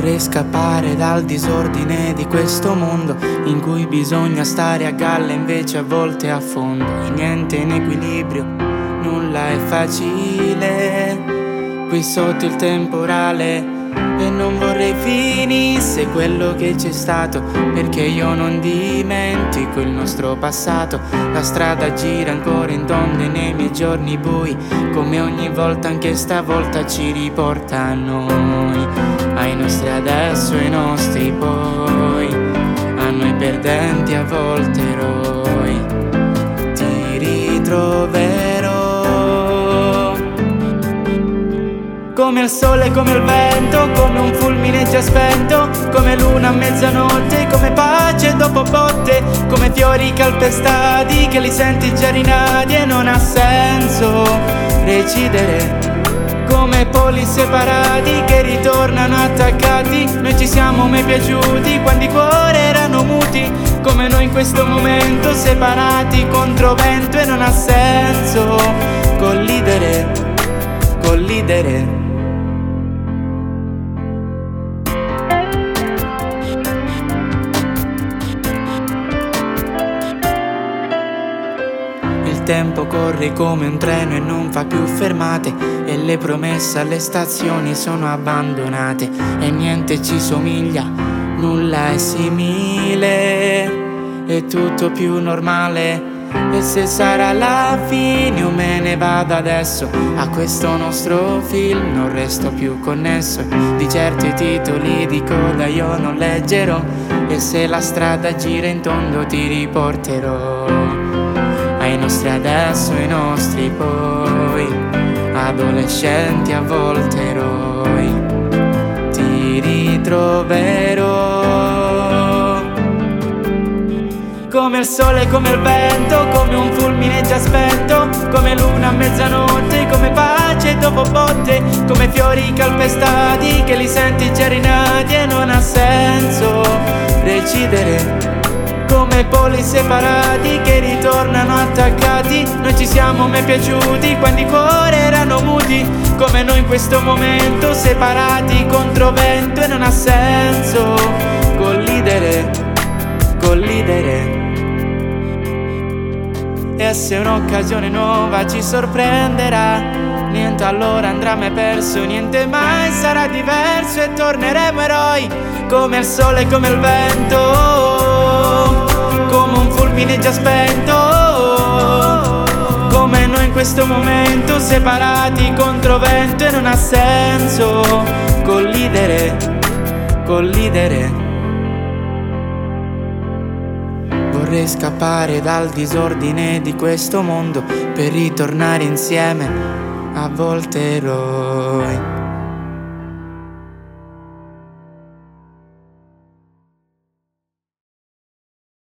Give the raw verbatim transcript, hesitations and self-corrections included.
Vorrei scappare dal disordine di questo mondo in cui bisogna stare a galla invece a volte a fondo. E niente in equilibrio, nulla è facile qui sotto il temporale. E non vorrei finisse quello che c'è stato, perché io non dimentico il nostro passato. La strada gira ancora in tondo nei miei giorni bui, come ogni volta anche stavolta ci riporta a noi, ai nostri adesso e ai nostri poi, a noi perdenti a volte eroi. Ti ritroverò come il sole, come il vento, come un fulmine già spento, come luna a mezzanotte, come pace dopo botte, come fiori calpestati che li senti già rinati e non ha senso recidere, come poli separati che ritornano attaccati. Noi ci siamo mai piaciuti quando i cuori erano muti, come noi in questo momento separati contro vento e non ha senso collidere, collidere. Il tempo corre come un treno e non fa più fermate, e le promesse alle stazioni sono abbandonate, e niente ci somiglia, nulla è simile, è tutto più normale. E se sarà la fine o me ne vado adesso, a questo nostro film non resto più connesso. Di certo i titoli di coda io non leggerò, e se la strada gira in tondo ti riporterò ai nostri adesso e ai nostri poi, adolescenti a volte eroi. Ti ritroverò come il sole, come il vento, come un fulmine già spento, come luna a mezzanotte, come pace dopo botte, come fiori calpestati che li senti già rinati e non ha senso recidere, come poli separati che ritornano attaccati. Noi ci siamo mai piaciuti quando i cuori erano muti, come noi in questo momento separati contro vento e non ha senso collidere, collidere. E se un'occasione nuova ci sorprenderà, niente allora andrà mai perso, niente mai sarà diverso e torneremo eroi, come il sole, come il vento, come un fulmine già spento, come noi in questo momento separati contro vento e non ha senso collidere, collidere. Vorrei scappare dal disordine di questo mondo per ritornare insieme a volte eroi.